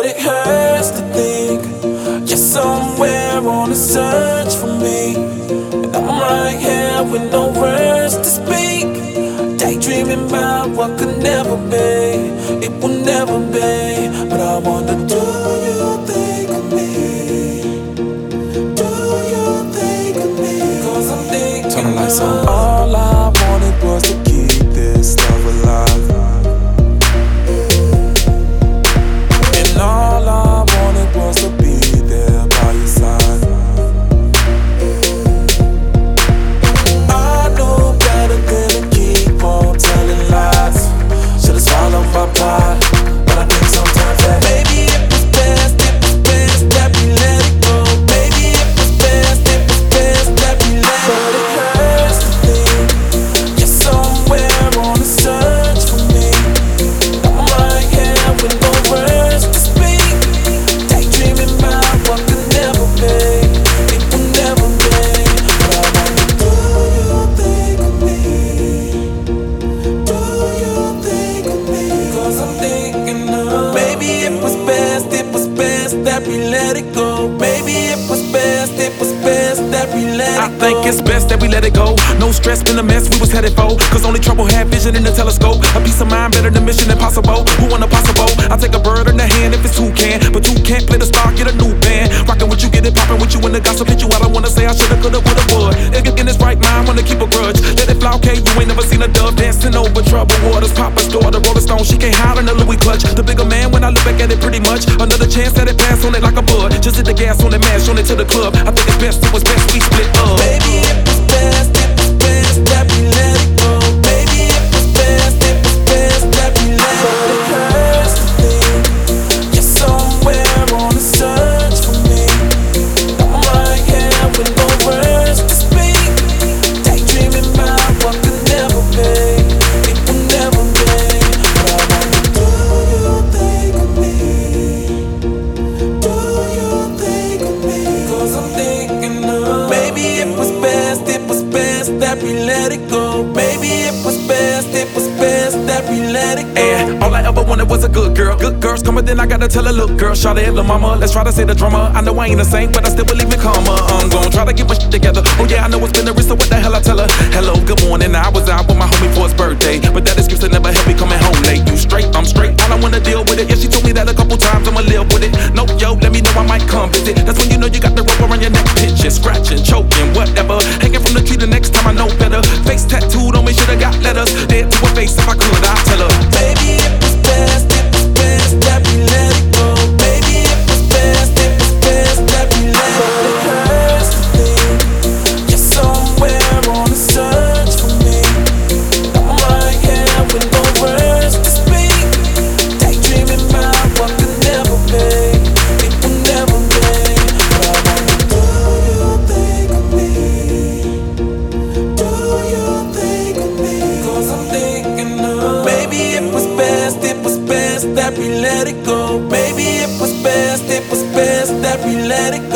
But it hurts to think you're somewhere on a search for me, and I'm right here with no words to speak, daydreaming about what could never be. It will never be. But I wonder, do you think of me? Do you think of me? 'Cause I'm thinking turn the lights on. All I wanted was to keep this love alive, and all I wanted was to be there by your side. I knew better than to keep on telling lies. Should've swallowed my pride, but I think sometimes that maybe it was best that we let it go. Maybe it was best that we let it go. But it hurts to think you're somewhere on a search for me. I'm right here with no words to speak, daydreaming about what could never be. It will never be. But I wonder, do you think of me? Do you think of me? 'Cause I'm thinking of maybe it was best that we let it go. Maybe it was best that we let it go. I think it's best that we let it go. No stress in the mess we was headed for, 'cause only trouble had vision in the telescope. A peace of mind better than Mission Impossible. Who want impossible? I take a bird in the hand if it's two can, but two can't play the star, get a new band. Rockin' with you, get it poppin' with you in the gossip, hit you. I don't wanna say I shoulda, coulda, woulda, would. In his right mind, wanna keep a grudge. Let it fly, okay? You ain't never seen a dove dancing over troubled waters. Papa's daughter, Rolling Stone, she can't hide in the Louis clutch. The bigger man, when I look back at it, pretty much another chance that it pass on it like a bud. Just hit the gas on it, mash on it to the club. I think it's best, it was best we split up. Maybe it was best that we let it go. Maybe it was best that we let it go. But it hurts to think you're somewhere on a search for me. I'm right here with no words to speak, daydreaming about what could never be. It will never be. But I wonder, do you think of me? Do you think of me? 'Cause I'm thinking of maybe it was best that we let it go. Maybe it was best that we let it go. And all I ever wanted was a good girl. Good girls come, but then I gotta tell her, look, girl, shout it, little mama. Let's try to say the drama. I know I ain't the same, but I still believe in karma. I'm gon' try to get my shit together. Oh yeah, I know it's been a risk, so what the hell I tell her? Hello, good morning. I was out with my homie for his birthday, but that excuse never helped me coming home late. You straight, I'm straight. I don't wanna deal with it. Yeah, she told me that a couple times, I'ma live with it. No, yo, let me know I might come visit. That's when you know you got the rope around your neck, pinching, scratching, choking, whatever. Hanging from the tree the next time I know better. Face tattooed on me, shoulda got letters. Dead to her face if I could, I'd tell her. Maybe it was best that we let it go. Maybe it was best that we let it go. But it hurts to think you're somewhere on a search for me. I'm right here with no words to speak, daydreaming about what could never be. It will never be. But I wonder, do you think of me? Do you think of me? 'Cause I'm thinking of maybe it was best that we let it go. Maybe it was best that we let it go.